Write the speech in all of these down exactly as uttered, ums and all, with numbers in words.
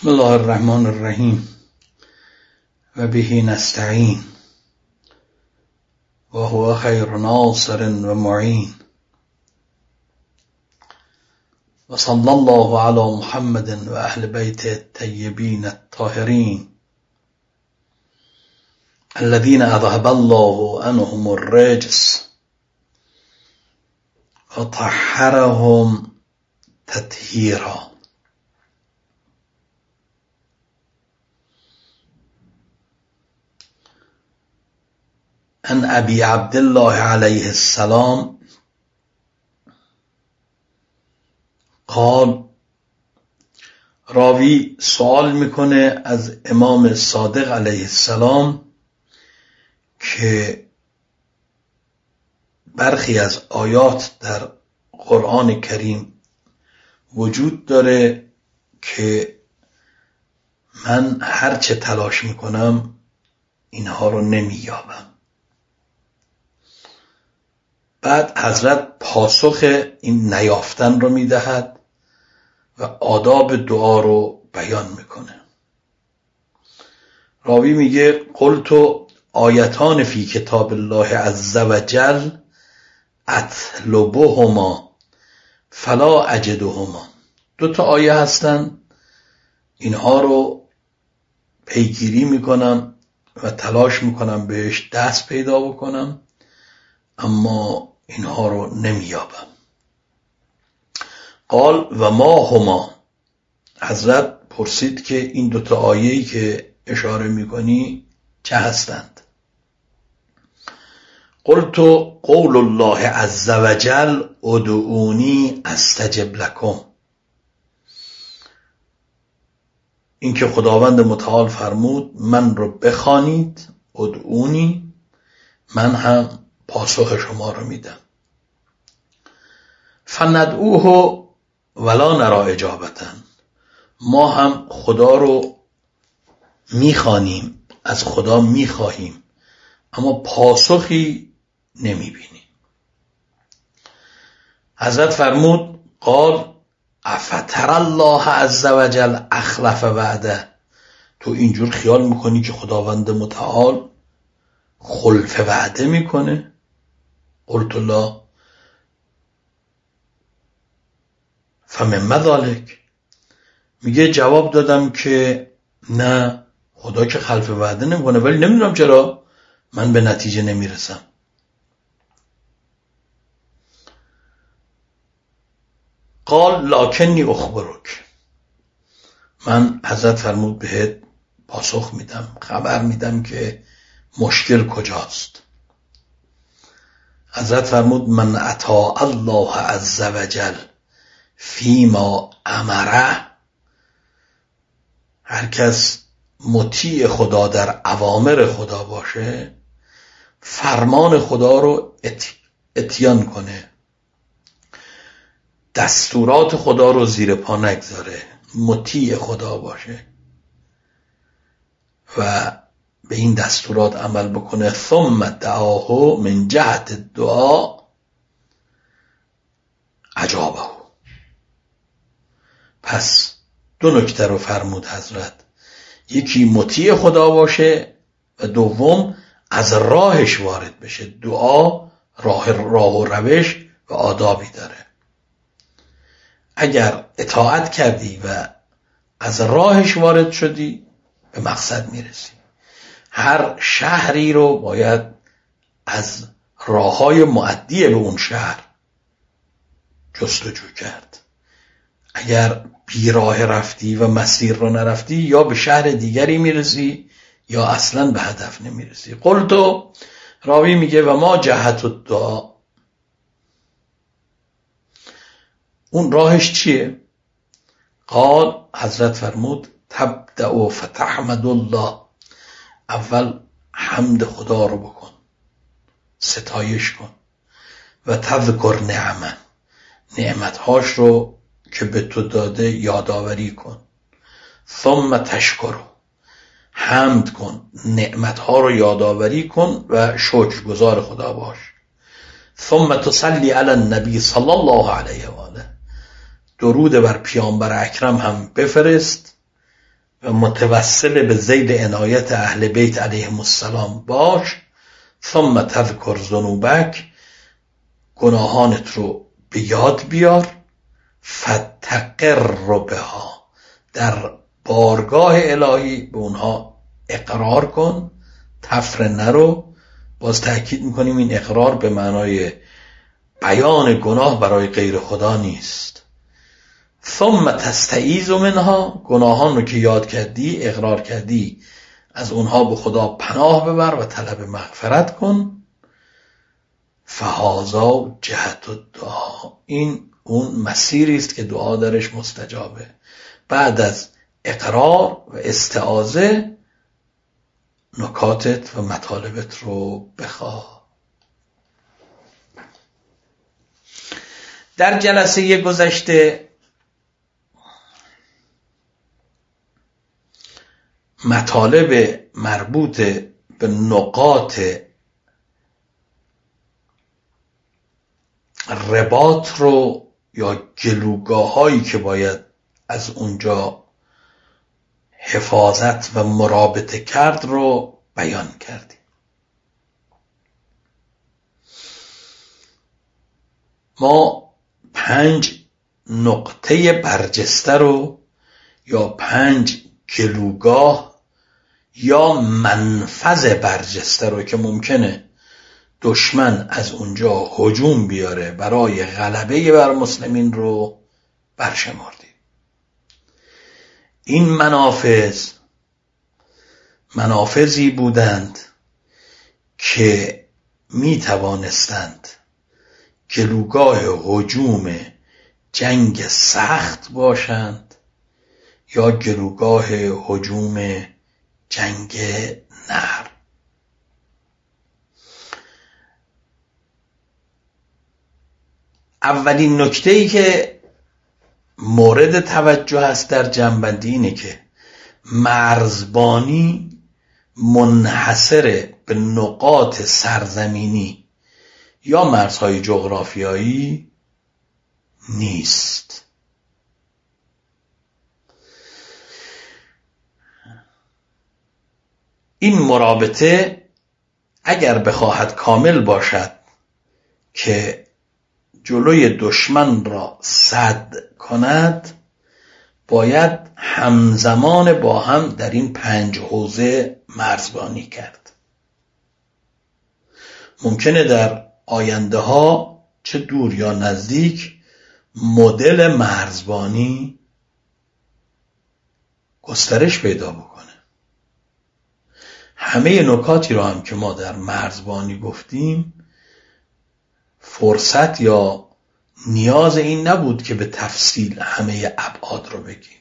بسم الله الرحمن الرحیم و به نستعین و هو خیر ناصر و معین و صلی الله علی محمد و اهل بیت الطیبین الطاهرین الذين اذهب الله عنهم الرجس وطهرهم تطهیرا. عن ابی عبدالله علیه السلام قال، راوی سوال میکنه از امام صادق علیه السلام که برخی از آیات در قرآن کریم وجود داره که من هرچه تلاش میکنم اینها رو نمییابم. بعد حضرت پاسخ این نیافتن رو میدهد و آداب دعا رو بیان میکنه. راوی میگه قلت آیتان فی کتاب الله عز وجل اطلبهما فلا اجدهما. دو تا آیه هستن، اینها رو پیگیری میکنم و تلاش میکنم بهش دست پیدا بکنم اما اینها رو نمییابم. قال و ما هما. حضرت پرسید که این دو تا آیه‌ای که اشاره میکنی چه هستند؟ قلت قول الله عز وجل ادعونی استجب لکم. این که خداوند متعال فرمود من رو بخوانید، ادعونی، من هم پاسخ شما رو میدم. فندعوه ولا نرا اجابتا. ما هم خدا رو میخوانیم، از خدا میخواهیم اما پاسخی نمیبینیم. حضرت فرمود قال افتر الله عز وجل اخلف وعده. تو اینجور خیال میکنی که خداوند متعال خلف وعده میکنه؟ قلت الله فمن ذلک. میگه جواب دادم که نه، خدا که خلف وعده نمیکنه، ولی نمیدونم چرا من به نتیجه نمیرسم. قال لکنی اخبرک. من حضرت فرمود بهت پاسخ میدم، خبر میدم که مشکل کجاست. حضرت فرمود من اطاع الله عز وجل فیما امره. هر کس مطیع خدا در اوامر خدا باشه، فرمان خدا رو اتیان کنه، دستورات خدا رو زیر پا نگذاره، مطیع خدا باشه و به این دستورات عمل بکنه، ثم دعاه من جهت دعا اجابه. پس دو نکته رو فرمود حضرت، یکی مطیع خدا باشه و دوم از راهش وارد بشه. دعا راه راه و روش و آدابی داره. اگر اطاعت کردی و از راهش وارد شدی به مقصد میرسی. هر شهری رو باید از راههای معدی به اون شهر جستجو کرد. اگر بی راه رفتی و مسیر رو نرفتی یا به شهر دیگری میرسی یا اصلا به هدف نمیرسی. قلتو، راوی میگه و ما جهت الدعا. اون راهش چیه؟ قال، حضرت فرمود تبدأ فتحمد الله. اول حمد خدا رو بکن، ستایش کن و تذکر نعمه، نعمتهاش رو که به تو داده یادآوری کن. ثم تشکر، حمد کن، نعمتها رو یادآوری کن و شکرگزار خدا باش. ثم تصلی علی النبی صلی الله علیه و آله، درود بر پیامبر اکرم هم بفرست و متوسل به ذیل عنایت اهل بیت علیهم السلام باش. ثم تذکر ذنوبک، گناهانت رو به یاد بیار. فتقر بها، در بارگاه الهی به اونها اقرار کن، تفره نرو. باز تأکید میکنیم این اقرار به معنای بیان گناه برای غیر خدا نیست. ثم تستعیذ منها، گناهان رو که یاد کردی، اقرار کردی، از اونها به خدا پناه ببر و طلب مغفرت کن. فهذا جهت الدعا، این اون مسیری است که دعا درش مستجابه. بعد از اقرار و استعاذه نکاتت و مطالبت رو بخواه. در جلسه گذشته مطالب مربوط به نقاط رباط رو یا گلوگاه هایی که باید از اونجا حفاظت و مرابطه کرد رو بیان کردیم. ما پنج نقطه برجسته رو یا پنج گلوگاه یا منفذ برجسته رو که ممکنه دشمن از اونجا هجوم بیاره برای غلبه بر مسلمین رو برشمردیم. این منافذ منافذی بودند که می توانستند گلوگاه هجوم جنگ سخت باشند یا گلوگاه هجوم جنگ نرم. اولین نکته‌ای که مورد توجه است در جنبندی اینه که مرزبانی منحصر به نقاط سرزمینی یا مرزهای جغرافیایی نیست. این مرابطه اگر بخواهد کامل باشد که جلوی دشمن را سد کند، باید همزمان با هم در این پنج حوزه مرزبانی کرد. ممکنه در آینده ها چه دور یا نزدیک مدل مرزبانی گسترش پیدا بکنه. همه نکاتی رو هم که ما در مرزبانی گفتیم فرصت یا نیاز این نبود که به تفصیل همه ابعاد رو بگیم.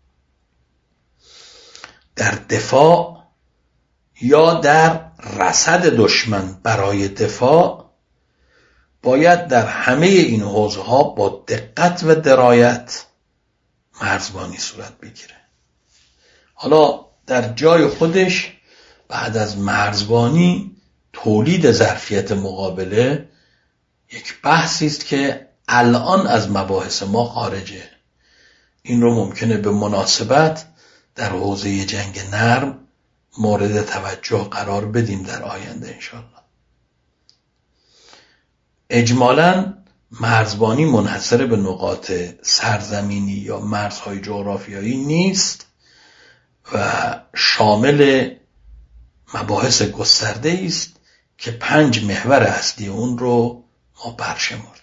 در دفاع یا در رصد دشمن برای دفاع باید در همه این حوزه ها با دقت و درایت مرزبانی صورت بگیره. حالا در جای خودش بعد از مرزبانی تولید ظرفیت مقابله یک بحثی است که الان از مباحث ما خارجه. این رو ممکنه به مناسبت در حوزه جنگ نرم مورد توجه قرار بدیم در آینده انشاءالله. اجمالاً مرزبانی منحصر به نقاط سرزمینی یا مرزهای جغرافیایی نیست و شامل مباحث گسترده است که پنج محور اصلی اون رو ما برشمردیم.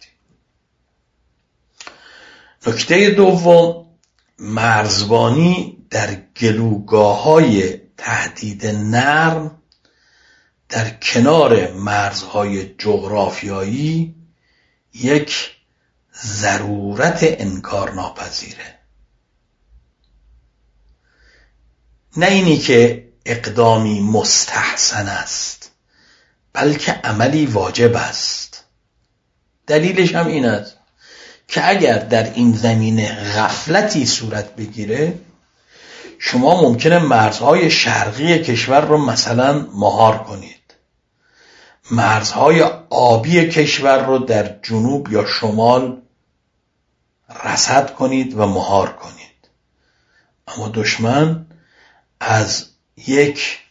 نکته دوم، مرزبانی در گلوگاه‌های تهدید نرم در کنار مرزهای جغرافیایی یک ضرورت انکار ناپذیره. نه اینی که اقدامی مستحسن است، بلکه عملی واجب است. دلیلش هم این است که اگر در این زمینه غفلتی صورت بگیره، شما ممکنه مرزهای شرقی کشور رو مثلا مهار کنید، مرزهای آبی کشور رو در جنوب یا شمال رصد کنید و مهار کنید. اما دشمن از یک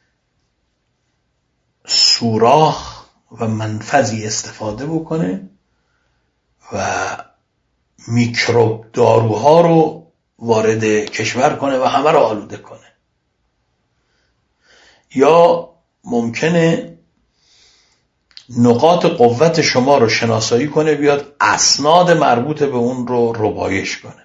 سوراخ و منفذی استفاده بکنه و میکروب داروها رو وارد کشور کنه و همه رو آلوده کنه. یا ممکنه نقاط قوت شما رو شناسایی کنه، بیاد اسناد مربوط به اون رو ربایش کنه.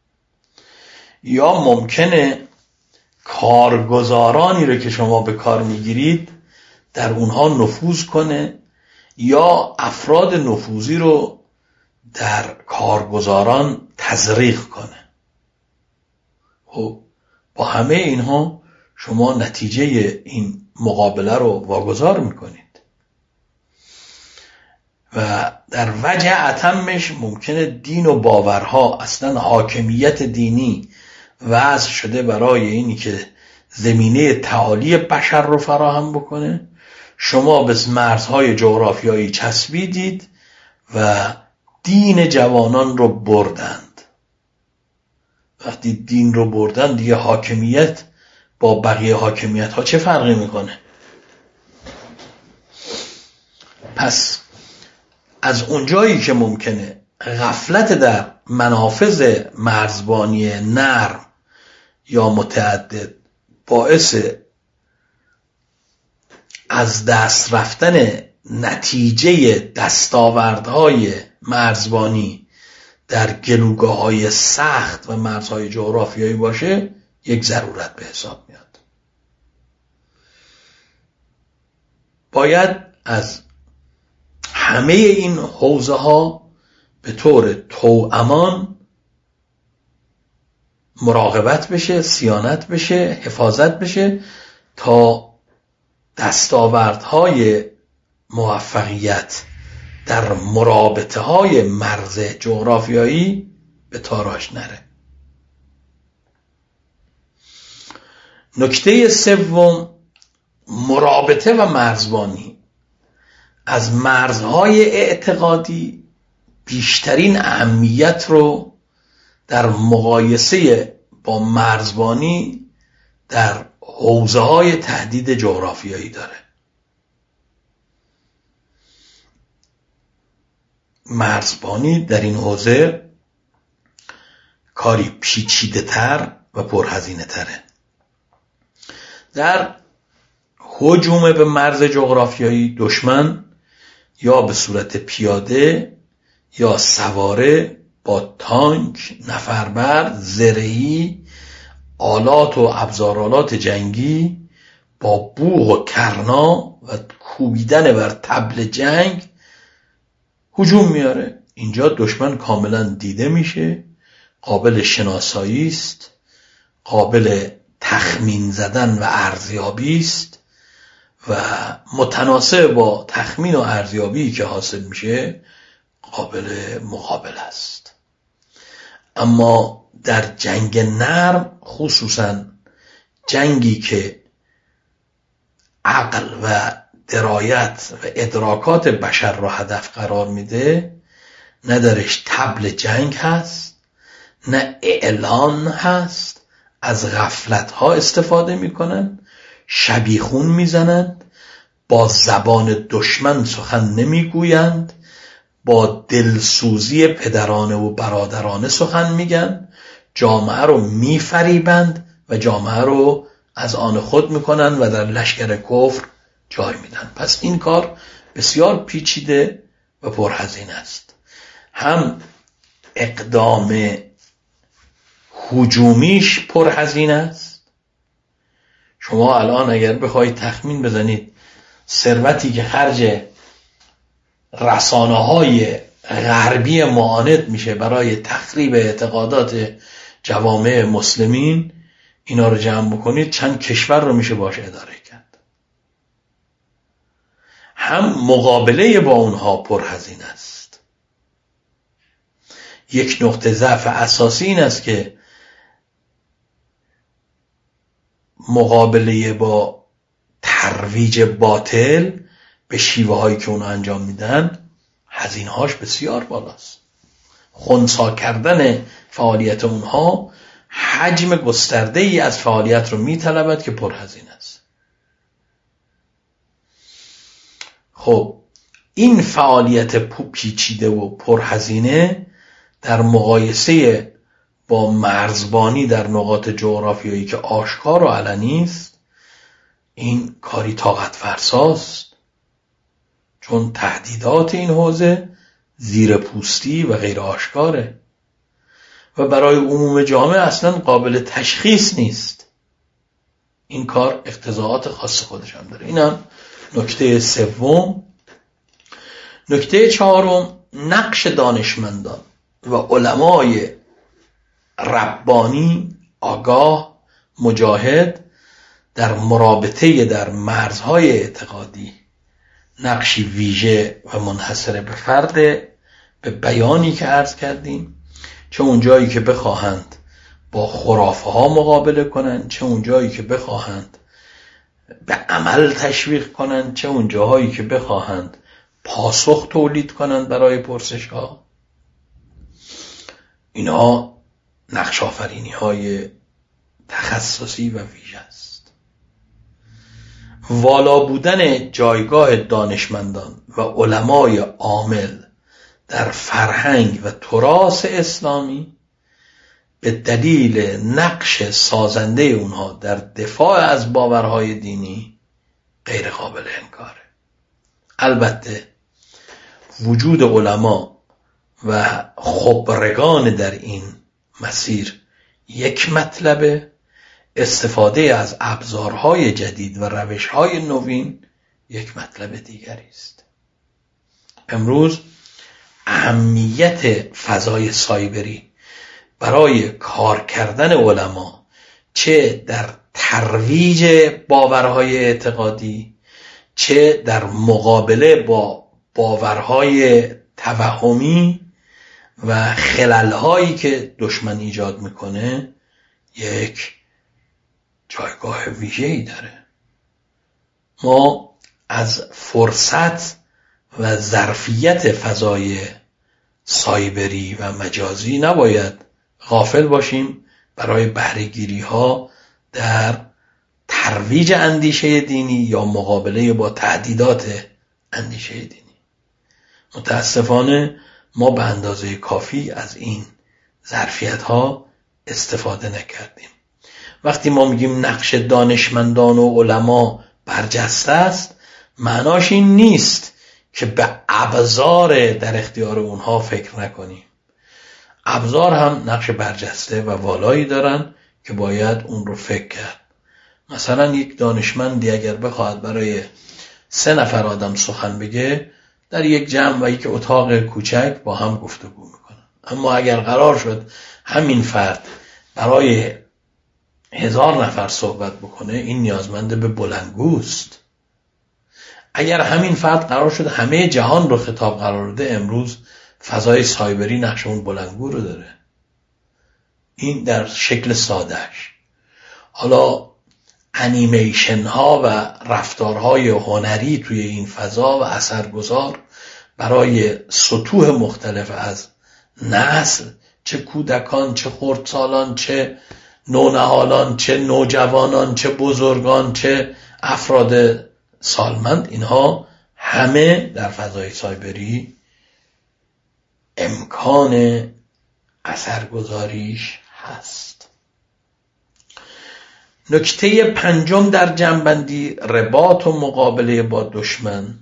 یا ممکنه کارگزارانی رو که شما به کار میگیرید در اونها نفوذ کنه، یا افراد نفوذی رو در کارگزاران تزریق کنه. خب با همه اینها شما نتیجه این مقابله رو واگذار میکنید و در وجه اتمش ممکنه دین و باورها، اصلا حاکمیت دینی وضع شده برای اینی که زمینه تعالی بشر رو فراهم بکنه. شما به مرزهای جغرافیایی چسبیدید و دین جوانان رو بردند. وقتی دین رو بردن دیگه حاکمیت با بقیه حاکمیت ها چه فرقی میکنه؟ پس از اونجایی که ممکنه غفلت در منافذ مرزبانی نرم یا متعدد باعث از دست رفتن نتیجه دستاوردهای مرزبانی در گلوگاه‌های سخت و مرزهای جغرافیایی باشه، یک ضرورت به حساب میاد. باید از همه این حوزه ها به طور توامان مراقبت بشه، صیانت بشه، حفاظت بشه تا دستاوردهای موفقیت در مرابطه های مرز جغرافیایی به تاراج نره. نکته سوم، مرابطه و مرزبانی از مرزهای اعتقادی بیشترین اهمیت رو در مقایسه با مرزبانی در حوزه های تهدید جغرافیایی داره. مرزبانی در این حوزه کاری پیچیده تر و پرهزینه تره. در هجوم به مرز جغرافیایی دشمن یا به صورت پیاده یا سواره با تانک، نفربر، زرهی، آلات و ابزارالات جنگی با بوق و کرنا و کوبیدن بر طبل جنگ هجوم میاره. اینجا دشمن کاملا دیده میشه، قابل شناسایی است، قابل تخمین زدن و ارزیابی است و متناسب با تخمین و ارزیابی که حاصل میشه قابل مقابله است. اما در جنگ نرم، خصوصا جنگی که عقل و درایت و ادراکات بشر را هدف قرار میده، نه درش طبل جنگ هست نه اعلان هست، از غفلت ها استفاده میکنن، شبیخون میزنند، با زبان دشمن سخن نمیگویند، با دلسوزی پدرانه و برادرانه سخن میگن، جامعه رو میفریبند و جامعه رو از آن خود میکنن و در لشکر کفر جای میدن. پس این کار بسیار پیچیده و پرهزینه است. هم اقدام هجومیش پرهزینه است. شما الان اگر بخواید تخمین بزنید ثروتی که خرج رسانه‌های غربی معاند میشه برای تخریب اعتقادات جوامع مسلمین، اینا رو جمع بکنید چند کشور رو میشه باش اداره کرد. هم مقابله با اونها پرهزینه است. یک نقطه ضعف اساسی این است که مقابله با ترویج باطل به شیوه هایی که اونها انجام میدن هزینه هاش بسیار بالاست. خنثی کردن فعالیت اونها حجم گسترده ای از فعالیت رو میطلبد که پرهزینه است. خب این فعالیت پیچیده و پرهزینه در مقایسه با مرزبانی در نقاط جغرافیایی که آشکار و علنی است، این کاری طاقت فرساست، چون تهدیدات این حوزه زیر پوستی و غیر آشکاره و برای عموم جامعه اصلا قابل تشخیص نیست. این کار اقتضاعات خاص خودش هم داره. این هم نکته سوم. نکته چهارم، نقش دانشمندان و علمای ربانی، آگاه، مجاهد در مرابطه در مرزهای اعتقادی نقشی ویژه و منحصر به فرد، به بیانی که عرض کردیم، چه اون جایی که بخواهند با خرافه ها مقابله کنند، چه اون جایی که بخواهند به عمل تشویق کنند، چه اون جایی که بخواهند پاسخ تولید کنند برای پرسش ها. اینا نقش آفرینی های تخصصی و ویژه است. والا بودن جایگاه دانشمندان و علمای عامل در فرهنگ و تراث اسلامی به دلیل نقش سازنده اونها در دفاع از باورهای دینی غیر قابل انکاره. البته وجود علما و خبرگان در این مسیر یک مطلبه، استفاده از ابزارهای جدید و روشهای نوین یک مطلب دیگری است. امروز اهمیت فضای سایبری برای کار کردن علما، چه در ترویج باورهای اعتقادی، چه در مقابله با باورهای توهمی و خلل‌هایی که دشمن ایجاد میکنه، یک جایگاه ویژه‌ای داره. ما از فرصت و ظرفیت فضای سایبری و مجازی نباید غافل باشیم برای بهره‌گیری ها در ترویج اندیشه دینی یا مقابله با تهدیدات اندیشه دینی. متاسفانه ما به اندازه کافی از این ظرفیت ها استفاده نکردیم. وقتی ما میگیم نقش دانشمندان و علما برجسته است، معناش این نیست که به ابزار در اختیار اونها فکر نکنیم. ابزار هم نقش برجسته و والایی دارن که باید اون رو فکر کرد. مثلا یک دانشمندی اگر بخواهد برای سه نفر آدم سخن بگه، در یک جمع و یک اتاق کوچک با هم گفتگو میکنن. اما اگر قرار شد همین فرد برای هزار نفر صحبت بکنه، این نیازمند به بلندگوست. اگر همین فرد قرار شد همه جهان رو خطاب قرار بده، امروز فضای سایبری نقش اون بلندگو رو داره. این در شکل سادهش. حالا انیمیشن ها و رفتارهای هنری توی این فضا و اثرگذار برای سطوح مختلف از نسل، چه کودکان، چه خردسالان، چه نونهالان، چه نوجوانان، چه بزرگان، چه افراد سالمند، اینها همه در فضای سایبری امکان اثرگذاریش هست. نکته پنجم در جنبندی، رباط و مقابله با دشمن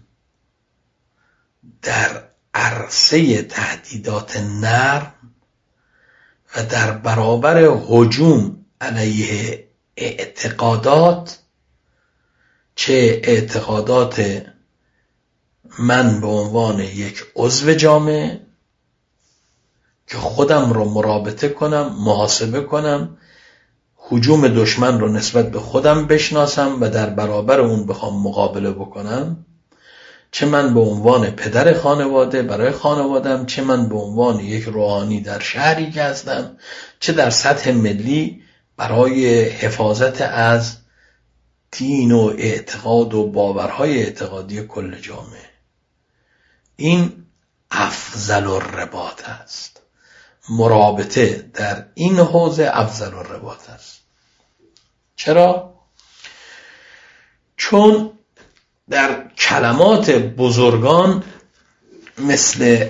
در عرصه تهدیدات نرم و در برابر هجوم علیه اعتقادات، چه اعتقادات من به عنوان یک عضو جامعه که خودم رو مرابطه کنم، محاسبه کنم، هجوم دشمن رو نسبت به خودم بشناسم و در برابر اون بخوام مقابله بکنم، چه من به عنوان پدر خانواده برای خانوادم، چه من به عنوان یک روحانی در شهری که هستم، چه در سطح ملی برای حفاظت از دین و اعتقاد و باورهای اعتقادی کل جامعه. این افضل الرباط است مرابطه در این حوزه افضل الرباط است. چرا؟ چون در کلمات بزرگان مثل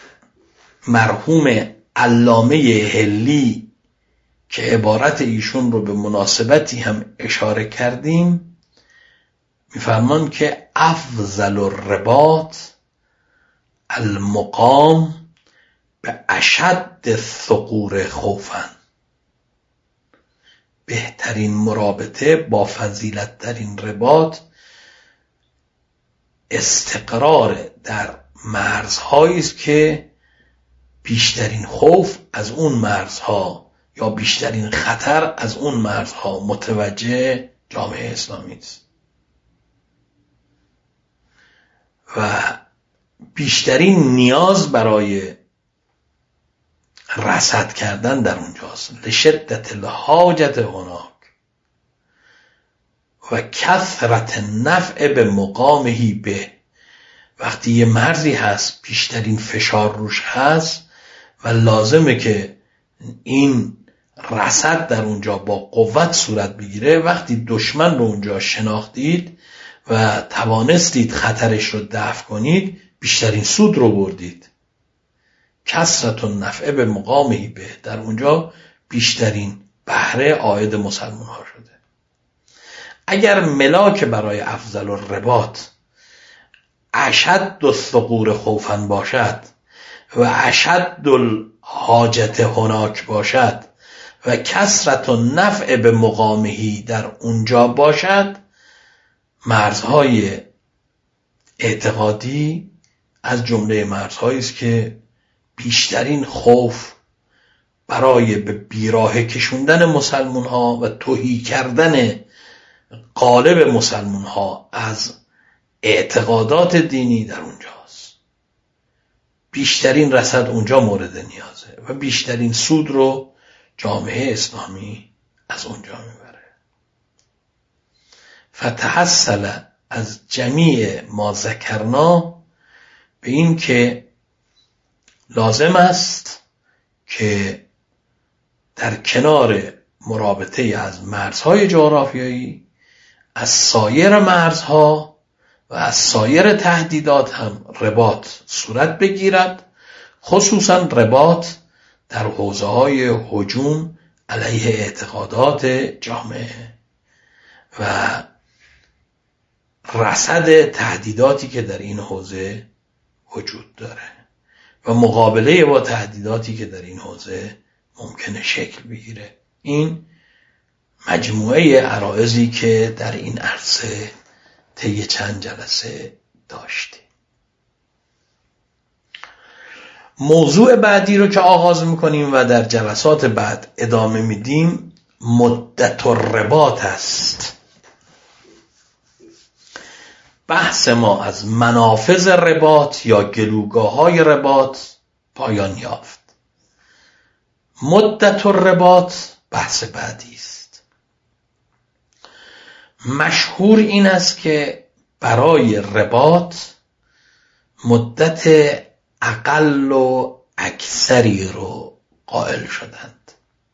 مرحوم علامه حلی که عبارت ایشون رو به مناسبتی هم اشاره کردیم میفرمان که افضل الرباط المقام به اشد الثغور خوفا، بهترین مرابطه با فضیلت ترین رباط استقرار در مرزهایی است که بیشترین خوف از اون مرزها یا بیشترین خطر از اون مرزها متوجه جامعه اسلامی است و بیشترین نیاز برای رصد کردن در اونجاست. لشدت الحاجت هناک و کثرت نفع به مقامهی به، وقتی یه مرزی هست بیشترین فشار روش هست و لازمه که این رصد در اونجا با قوت صورت بگیره، وقتی دشمن رو اونجا شناختید و توانستید خطرش رو دفع کنید بیشترین سود رو بردید. کثرت النفع به مقامهی به، در اونجا بیشترین بهره عاید مسلمان ها شده. اگر ملاک برای افضل الرباط اشد الثغور خوفا باشد و اشد الحاجت هناک باشد و کثرت النفع به مقامهی در اونجا باشد، مرزهای اعتقادی از جمله مرزهایی است که بیشترین خوف برای به بیراه کشوندن مسلمان ها و تهی کردن قالب مسلمان ها از اعتقادات دینی در اونجاست. بیشترین رصد اونجا مورد نیازه و بیشترین سود رو جامعه اسلامی از اونجا میبره. فتحصل از جمیع ما ذکرنا به این که لازم است که در کنار مرابطه از مرزهای جغرافیایی از سایر مرزها و از سایر تهدیدات هم رباط صورت بگیرد، خصوصا رباط در حوزه‌های هجوم علیه اعتقادات جامعه و رصد تهدیداتی که در این حوزه وجود داره و مقابله با تهدیداتی که در این حوزه ممکنه شکل بگیره. این مجموعه عرایضی که در این عرصه طی چند جلسه داشتیم. موضوع بعدی رو که آغاز میکنیم و در جلسات بعد ادامه میدیم مدت الرباط است. بحث ما از منافذ رباط یا گلوگاه‌های رباط پایان یافت. مدت الرباط بحث بعدی است. مشهور این است که برای رباط مدت اقل و اکثری رو قائل شدند.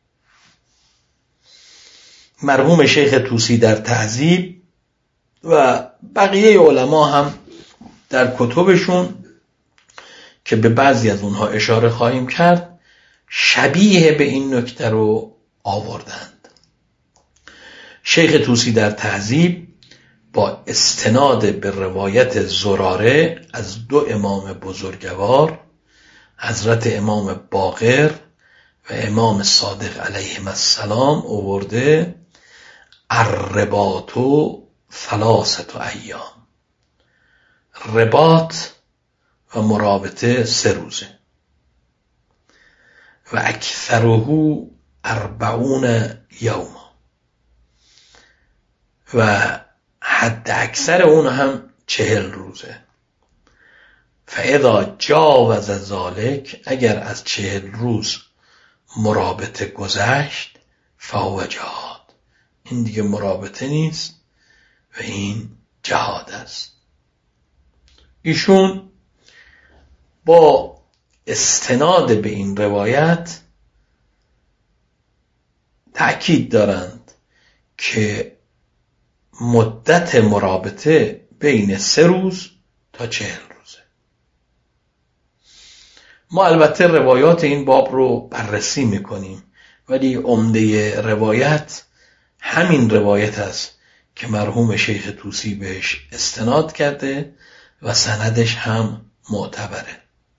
مرحوم شیخ طوسی در تهذیب و بقیه علما هم در کتبشون که به بعضی از اونها اشاره خواهیم کرد شبیه به این نکته رو آوردند. شیخ طوسی در تهذیب با استناد به روایت زراره از دو امام بزرگوار حضرت امام باقر و امام صادق علیهم السلام آورده الرباط ثلاثه ایام، رباط و مرابطه سه روزه و اکثره اربعون یوم و حد اکثر اون هم چهل روزه. فاذا جاوز ذلك، اگر از چهل روز مرابطه گذشت فهو جهاد، این دیگه مرابطه نیست و این جهاد است. ایشون با استناد به این روایت تأکید دارند که مدت مرابطه بین سه روز تا چهل روزه. ما البته روایات این باب رو بررسی میکنیم، ولی عمده روایت همین روایت است که مرحوم شیخ طوسی بهش استناد کرده و سندش هم معتبره.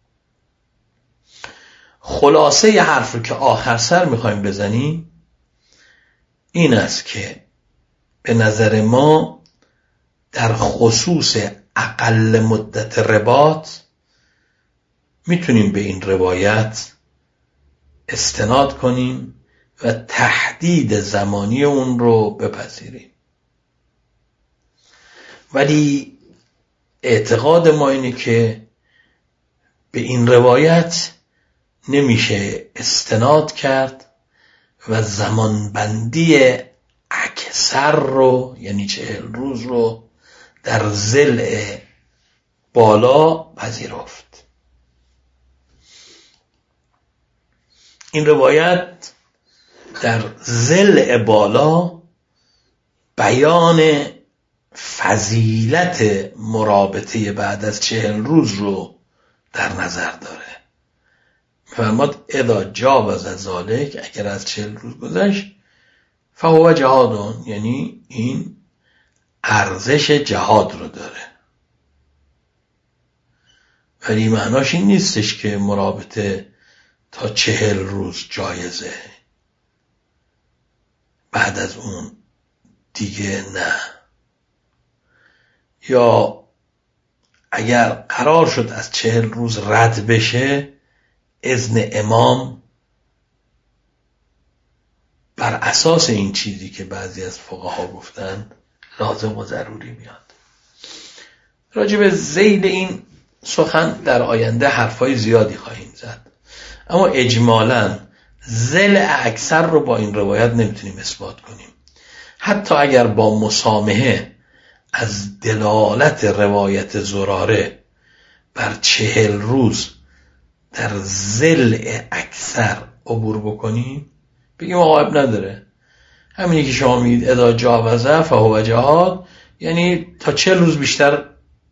خلاصه ی حرف رو که آخر سر میخوایم بزنیم این است که به نظر ما در خصوص اقل مدت رباط میتونیم به این روایت استناد کنیم و تحدید زمانی اون رو بپذیریم. ولی اعتقاد ما اینه که به این روایت نمیشه استناد کرد و زمانبندی اکثر رو، یعنی چهل روز رو، در ضلع بالا پذیرفت. این روایت در ضلع بالا بیان فضیلت مرابطه بعد از چهل روز رو در نظر داره. فرماد اذا جاوز ذلک، اگر از چهل روز گذشت، فهو جهاد، یعنی این ارزش جهاد رو داره. ولی معناش این نیستش که مرابطه تا چهل روز جایزه، بعد از اون دیگه نه. یا اگر قرار شد از چهل روز رد بشه، اذن امام بر اساس این چیزی که بعضی از فقها گفتن لازم و ضروری میاد. راجع به ذیل این سخن در آینده حرفای زیادی خواهیم زد، اما اجمالاً ذیل اکثر رو با این روایت نمیتونیم اثبات کنیم. حتی اگر با مسامحه از دلالت روایت زراره بر چهل روز در ذیل اکثر عبور بکنیم، بگیم آقا نداره، همینی که شما میگید اذا جاوزه فهو جهاد، یعنی تا چهل روز بیشتر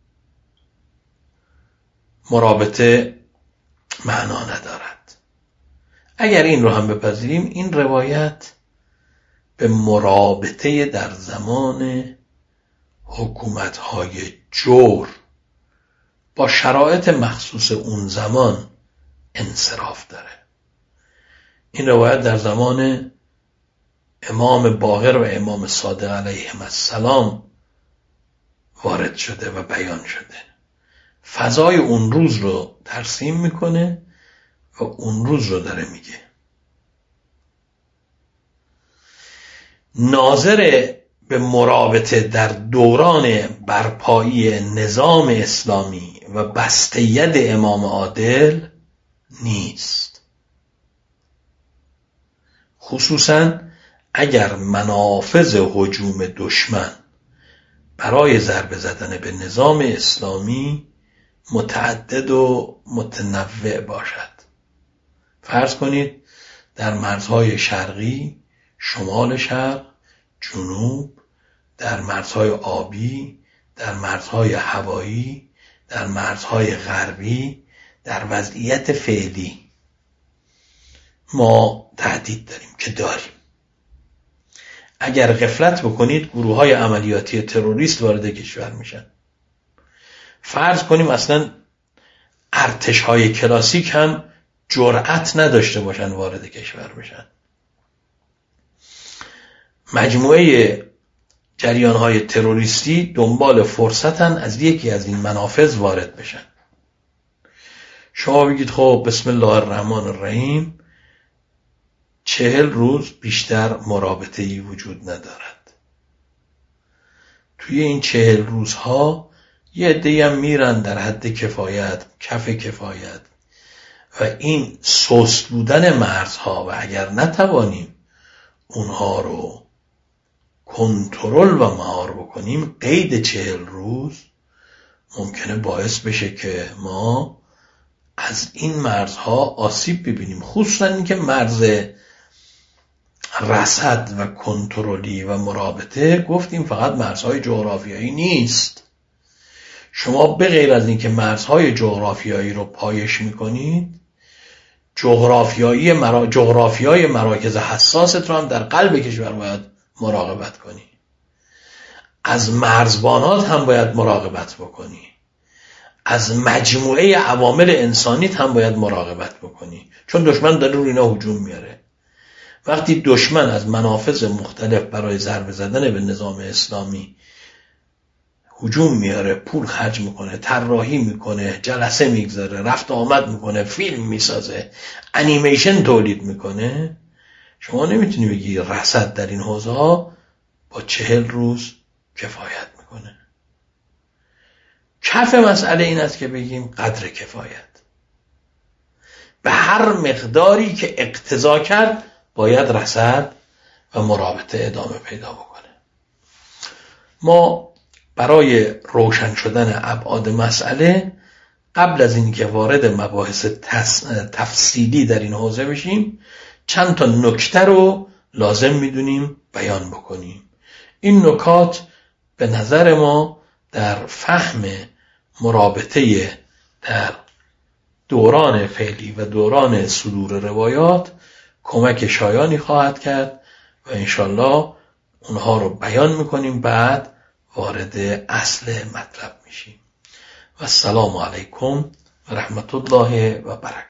مرابطه معنا ندارد. اگر این رو هم بپذیریم، این روایت به مرابطه در زمان حکومت‌های جور با شرایط مخصوص اون زمان انصراف داره. این روایت در زمان امام باقر و امام صادق علیهم السلام وارد شده و بیان شده. فضای اون روز رو ترسیم میکنه و اون روز رو داره میگه. ناظر به مرابطه در دوران برپایی نظام اسلامی و بسته ید امام عادل نیست، خصوصاً اگر منافذ هجوم دشمن برای ضربه زدن به نظام اسلامی متعدد و متنوع باشد. فرض کنید در مرزهای شرقی، شمال شرق، جنوب، در مرزهای آبی، در مرزهای هوایی، در مرزهای غربی، در وضعیت فعلی ما تهدید داریم که داریم. اگر غفلت بکنید گروه های عملیاتی تروریست وارد کشور میشن. فرض کنیم اصلا ارتش های کلاسیک هم جرأت نداشته باشن وارد کشور بشن. مجموعه جریان های تروریستی دنبال فرصتن از یکی از این منافذ وارد بشن. شما بگید خب بسم الله الرحمن الرحیم، چهل روز بیشتر مرابطه‌ای وجود ندارد. توی این چهل روزها یه عده‌ای هم میرن در حد کفایت، کف کفایت، و این سست بودن مرزها و اگر نتوانیم اونها رو کنترل و مهار بکنیم، قید چهل روز ممکنه باعث بشه که ما از این مرزها آسیب ببینیم، خصوصا اینکه مرز رصد و کنترلی و مرابطه گفتیم فقط مرزهای جغرافیایی نیست. شما به غیر از اینکه مرزهای جغرافیایی رو پایش میکنید، جغرافیایی مرا... جغرافیای مراکز حساست رو هم در قلب کشور باید مراقبت کنی. از مرزبانات هم باید مراقبت بکنی. از مجموعه عوامل انسانیت هم باید مراقبت بکنی، چون دشمن داره روی اینا هجوم میاره. وقتی دشمن از منافذ مختلف برای ضربه زدن به نظام اسلامی هجوم میاره، پول خرج میکنه، طراحی میکنه، جلسه میگذاره، رفت آمد میکنه، فیلم میسازه، انیمیشن تولید میکنه، شما نمیتونی بگی رصد در این حوزه ها با چهل روز کفایت میکنه. کف مسئله این است که بگیم قدر کفایت. به هر مقداری که اقتضا کرد باید رصد و مرابطه ادامه پیدا بکنه. ما برای روشن شدن ابعاد مسئله قبل از اینکه وارد مباحث تفصیلی در این حوزه بشیم چند تا نکته رو لازم میدونیم بیان بکنیم. این نکات به نظر ما در فهم مرابطه در دوران فعلی و دوران صدور روایات کمک شایانی خواهد کرد و انشالله اونها رو بیان میکنیم، بعد وارد اصل مطلب میشیم. و السلام علیکم و رحمت الله و برکاته.